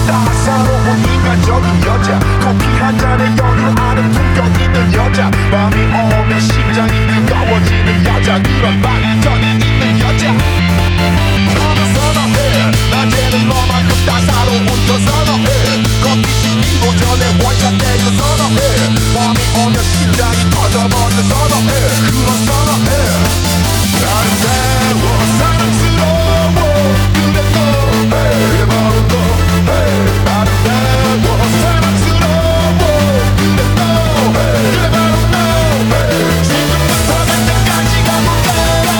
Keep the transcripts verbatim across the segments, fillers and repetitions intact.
따사로운 인간적인 여자 커피 한 잔에 여유 아는 품격 있는 여자 밤이 오면 심장이 뜨거워지는 여자 그런 반전이 있는 여자 너는 선어해 낮에는 너만큼 따사로운 저 선어해 커피 식기도 전에 원샷 내고 선어해 밤이 오면 심장이 터져버리는 선어해 그런 선어해 아름다워 사랑스러워 그래 너 hey, 바로 너 hey, 아름다워 사랑스러워 그래 너 hey, 그래 바로 너 hey, 지금부터 갈 때까지 가볼까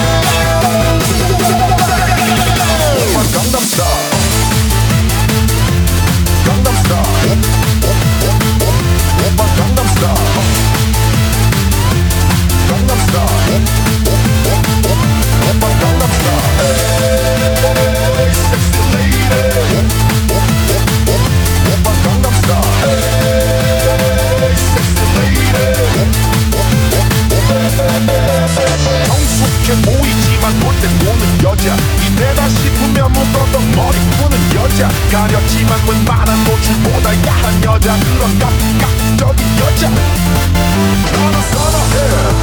오빠 강남스타일 강남스타일 오빠 강남스타일 강남스타일 오빠 강남스타일 Hey, sexy lady 오빠 강남스타일 Hey, sexy lady 성숙해 보이지만 볼 땐 노는 여자 이때다 싶으면 묶었던 머리 푸는 여자 가렸지만 웬만한 노출보다 야한 여자 그런 깍깍적인 여자 너는 선어해